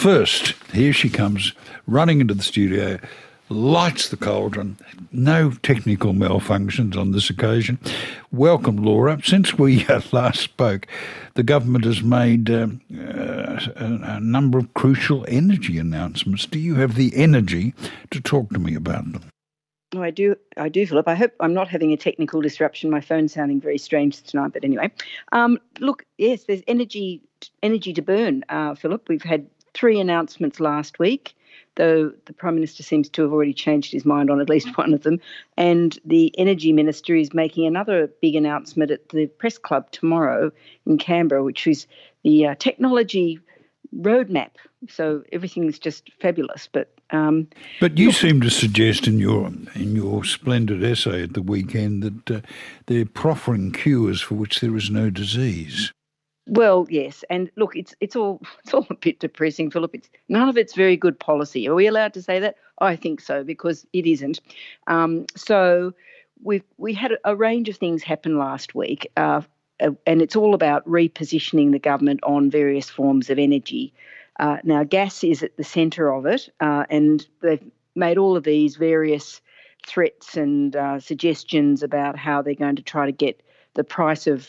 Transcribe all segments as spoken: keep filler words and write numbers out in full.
first, here she comes, running into the studio, lights the cauldron. No technical malfunctions on this occasion. Welcome, Laura. Since we uh, last spoke, the government has made um, uh, a, a number of crucial energy announcements. Do you have the energy to talk to me about them? Oh, I do, I do, Philip. I hope I'm not having a technical disruption. My phone's sounding very strange tonight, but anyway. Um, look, yes, there's energy, energy to burn, uh, Philip. We've had three announcements last week, though the Prime Minister seems to have already changed his mind on at least one of them. And the Energy Minister is making another big announcement at the Press Club tomorrow in Canberra, which is the uh, technology roadmap. So everything's just fabulous. But um, but you look, seem to suggest in your in your splendid essay at the weekend that uh, they're proffering cures for which there is no disease. Well, yes, and look, it's it's all it's all a bit depressing, Philip. It's none of it's very good policy. Are we allowed to say that? I think so, because it isn't. Um, so we we had a range of things happen last week, uh, and it's all about repositioning the government on various forms of energy. Uh, now, gas is at the centre of it, uh, and they've made all of these various threats and uh, suggestions about how they're going to try to get the price of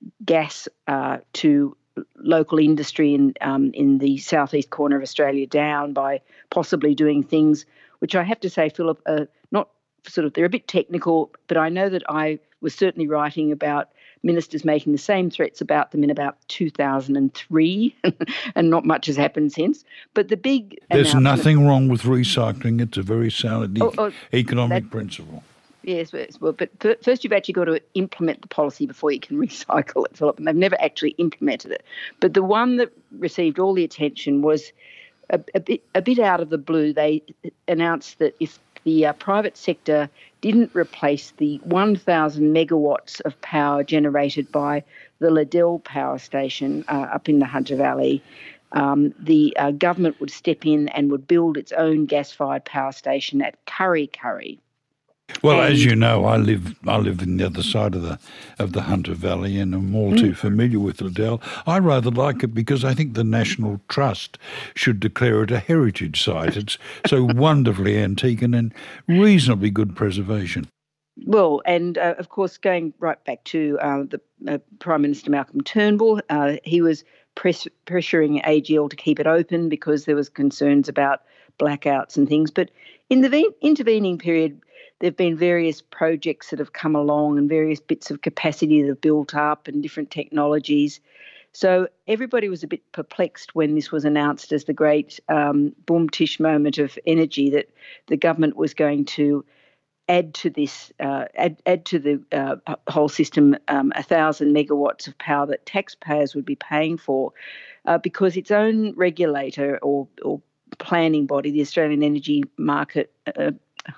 gas uh, to local industry in um, in the southeast corner of Australia down by possibly doing things which I have to say, Philip, are not sort of, they're a bit technical, but I know that I was certainly writing about ministers making the same threats about them in about two thousand three, and not much has happened since. But the big There's nothing wrong with recycling. It's a very sound e- oh, oh, economic that, principle. Yes, well, but first you've actually got to implement the policy before you can recycle it, Philip, and they've never actually implemented it. But the one that received all the attention was a, a bit a bit out of the blue. They announced that if the uh, private sector didn't replace the one thousand megawatts of power generated by the Liddell power station uh, up in the Hunter Valley, um, the uh, government would step in and would build its own gas-fired power station at Kurri Kurri. Well, and, as you know, I live I live in the other side of the of the Hunter Valley, and I'm all mm. too familiar with Liddell. I rather like it because I think the National Trust should declare it a heritage site. It's so wonderfully antique and in reasonably good preservation. Well, and uh, of course, going right back to uh, the uh, Prime Minister Malcolm Turnbull, uh, he was press- pressuring A G L to keep it open because there was concerns about blackouts and things. But in the ve- intervening period, there have been various projects that have come along and various bits of capacity that have built up and different technologies. So everybody was a bit perplexed when this was announced as the great um, boom tish moment of energy, that the government was going to add to this, uh, add, add to the uh, whole system um, a thousand megawatts of power that taxpayers would be paying for, uh, because its own regulator or, or planning body, the Australian Energy Market, uh,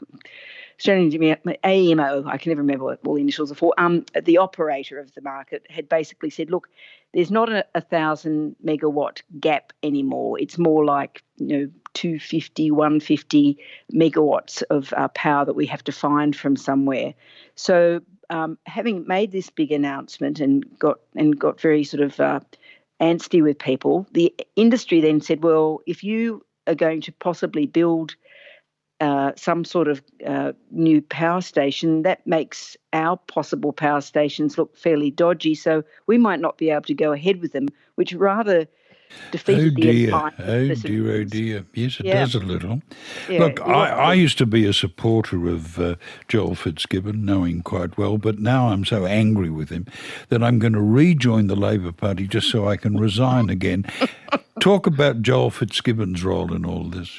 Australian A E M O, I can never remember what all the initials are for, um, the operator of the market had basically said, look, there's not a, a thousand megawatt gap anymore. It's more like, you know, two fifty, one fifty megawatts of uh, power that we have to find from somewhere. So um, having made this big announcement and got and got very sort of uh, antsy with people, the industry then said, well, if you are going to possibly build Uh, some sort of uh, new power station, that makes our possible power stations look fairly dodgy, so we might not be able to go ahead with them, which rather defeated oh the dear, entire oh purpose. dear, oh dear. Yes, it yeah. does a little. Yeah, Look, I, I used to be a supporter of uh, Joel Fitzgibbon, know him quite well, but now I'm so angry with him that I'm going to rejoin the Labor Party just so I can resign again. Talk about Joel Fitzgibbon's role in all this.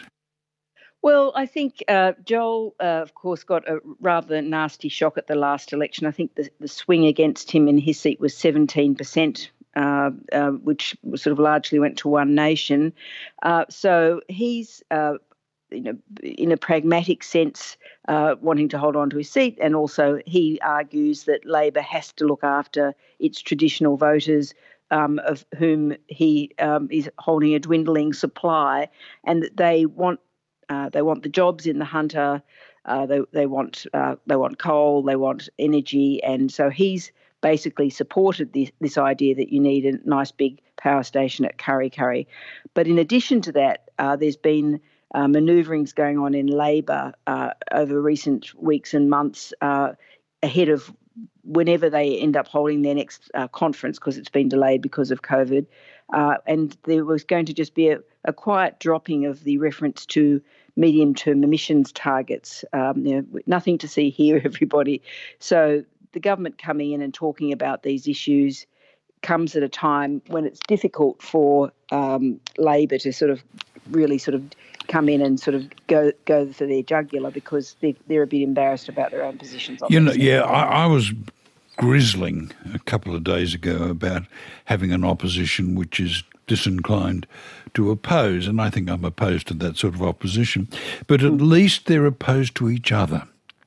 Well, I think uh, Joel, uh, of course, got a rather nasty shock at the last election. I think the, the swing against him in his seat was seventeen percent, uh, uh, which sort of largely went to One Nation. Uh, so he's, uh, you know, in a pragmatic sense, uh, wanting to hold on to his seat, and also he argues that Labor has to look after its traditional voters, Um, of whom he um, is holding a dwindling supply, and that they want uh, they want the jobs in the Hunter, uh, they they want uh, they want coal, they want energy, and so he's basically supported this, this idea that you need a nice big power station at Kurri Kurri. But in addition to that, uh, there's been uh, manoeuvrings going on in Labor uh, over recent weeks and months uh, ahead of whenever they end up holding their next uh, conference, because it's been delayed because of COVID. Uh, and there was going to just be a, a quiet dropping of the reference to medium-term emissions targets. Um, you know, nothing to see here, everybody. So the government coming in and talking about these issues comes at a time when it's difficult for um, Labor to sort of really sort of come in and sort of go go for their jugular, because they, they're a bit embarrassed about their own positions on You know, this. yeah, I, I was grizzling a couple of days ago about having an opposition which is disinclined to oppose, and I think I'm opposed to that sort of opposition, but at mm. least they're opposed to each other.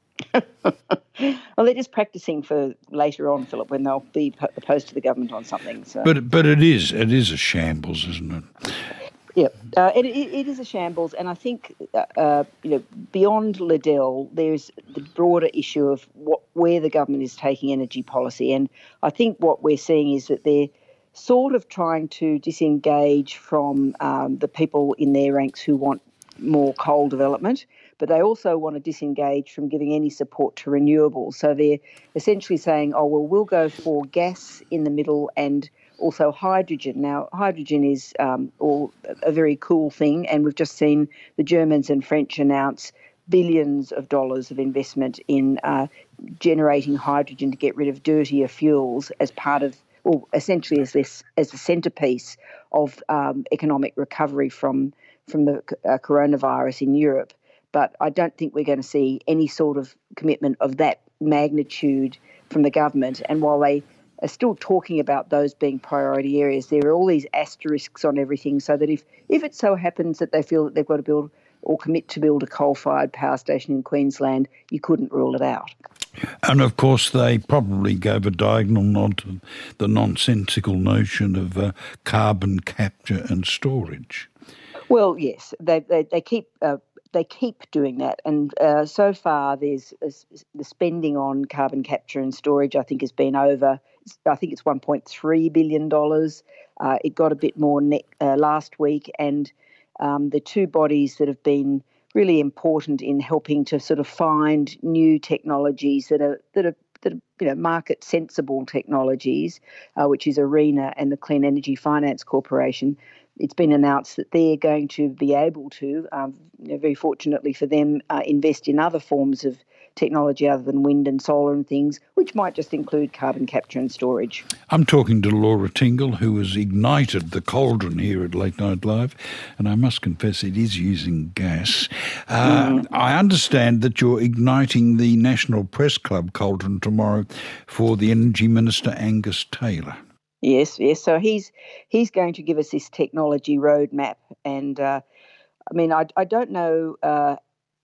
Well, they're just practising for later on, Philip, when they'll be opposed to the government on something. So. But but it is it is a shambles, isn't it? Yeah, uh, it, it is a shambles, and I think uh, you know, beyond Liddell, there's the broader issue of what where the government is taking energy policy, and I think what we're seeing is that they're sort of trying to disengage from um, the people in their ranks who want more coal development, but they also want to disengage from giving any support to renewables. So they're essentially saying, oh, well, we'll go for gas in the middle and also hydrogen. Now, hydrogen is um, all a very cool thing, and we've just seen the Germans and French announce billions of dollars of investment in uh, generating hydrogen to get rid of dirtier fuels as part of, well, essentially as this as the centrepiece of um, economic recovery from from the uh, coronavirus in Europe. But I don't think we're going to see any sort of commitment of that magnitude from the government. And while they are still talking about those being priority areas, there are all these asterisks on everything, so that if, if it so happens that they feel that they've got to build or commit to build a coal-fired power station in Queensland, you couldn't rule it out. And of course they probably gave a diagonal nod to the nonsensical notion of uh, carbon capture and storage. Well, yes, they they, they keep uh, they keep doing that, and uh, so far there's uh, the spending on carbon capture and storage, I think, has been over. I think it's one point three billion dollars. Uh, it got a bit more ne- uh, last week, and um, the two bodies that have been really important in helping to sort of find new technologies that are that are that are, you know, market sensible technologies, uh, which is ARENA and the Clean Energy Finance Corporation. It's been announced that they're going to be able to, um, you know, very fortunately for them, uh, invest in other forms of technology other than wind and solar and things, which might just include carbon capture and storage. I'm talking to Laura Tingle, who has ignited the cauldron here at Late Night Live, and I must confess it is using gas. Uh, mm. I understand that you're igniting the National Press Club cauldron tomorrow for the Energy Minister, Angus Taylor. Yes, yes. So he's he's going to give us this technology roadmap, and uh, I mean, I, I don't know uh,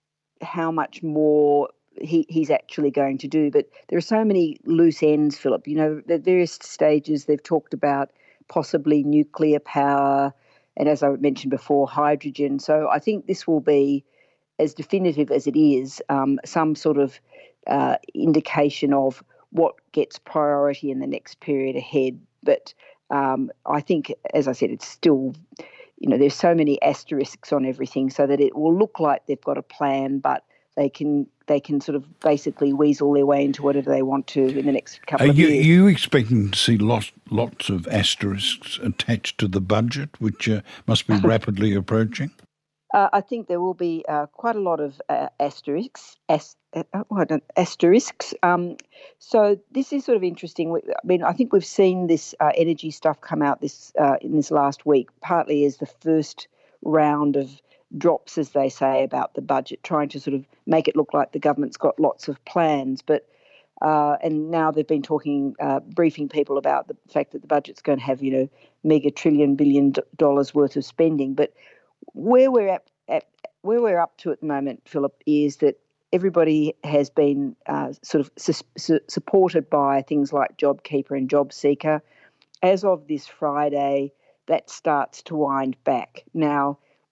how much more he, he's actually going to do, but there are so many loose ends, Philip. You know, at various stages they've talked about possibly nuclear power, and as I mentioned before, hydrogen. So I think this will be, as definitive as it is, um, some sort of uh, indication of what gets priority in the next period ahead. But um, I think, as I said, it's still, you know, there's so many asterisks on everything, so that it will look like they've got a plan, but they can they can sort of basically weasel their way into whatever they want to in the next couple Are of you, years. Are you expecting to see lots, lots of asterisks attached to the budget, which uh, must be rapidly approaching? Uh, I think there will be uh, quite a lot of uh, asterisks. Ast- uh, oh, I don't, asterisks. Um, so this is sort of interesting. We, I mean, I think we've seen this uh, energy stuff come out this uh, in this last week, partly as the first round of drops, as they say, about the budget, trying to sort of make it look like the government's got lots of plans. But uh, and now they've been talking, uh, briefing people about the fact that the budget's going to have, you know, mega trillion billion dollars worth of spending, but Where we're at, at, where we're up to at the moment, Philip, is that everybody has been uh, sort of su- su- supported by things like JobKeeper and JobSeeker. As of this Friday, that starts to wind back. Now,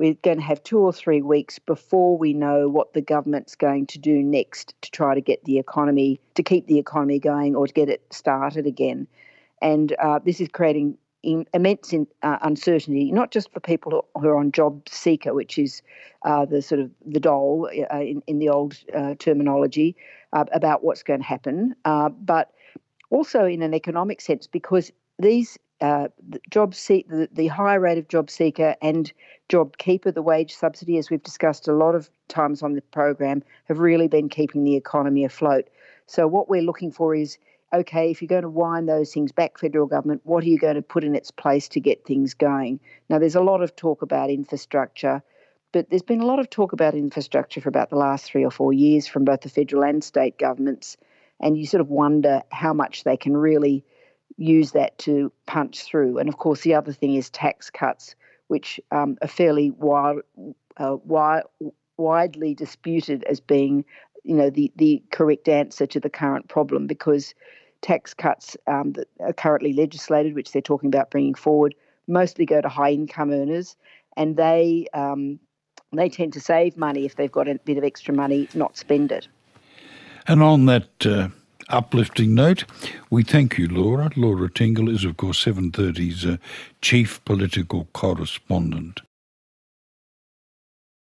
we're going to have two or three weeks before we know what the government's going to do next to try to get the economy, to keep the economy going or to get it started again. And uh, this is creating in, immense in, uh, uncertainty, not just for people who, who are on job seeker, which is uh, the sort of the dole uh, in, in the old uh, terminology uh, about what's going to happen, uh, but also in an economic sense, because these uh, the job see- the, the high rate of job seeker and job keeper, the wage subsidy, as we've discussed a lot of times on the program, have really been keeping the economy afloat. So what we're looking for is, okay, if you're going to wind those things back, federal government, what are you going to put in its place to get things going? Now, there's a lot of talk about infrastructure, but there's been a lot of talk about infrastructure for about the last three or four years from both the federal and state governments, and you sort of wonder how much they can really use that to punch through. And, of course, the other thing is tax cuts, which um, are fairly wild, uh, wi- widely disputed as being, you know, the, the correct answer to the current problem, because tax cuts um, that are currently legislated, which they're talking about bringing forward, mostly go to high-income earners, and they um, they tend to save money if they've got a bit of extra money, not spend it. And on that uh, uplifting note, we thank you, Laura. Laura Tingle is, of course, seven thirty's uh, chief political correspondent.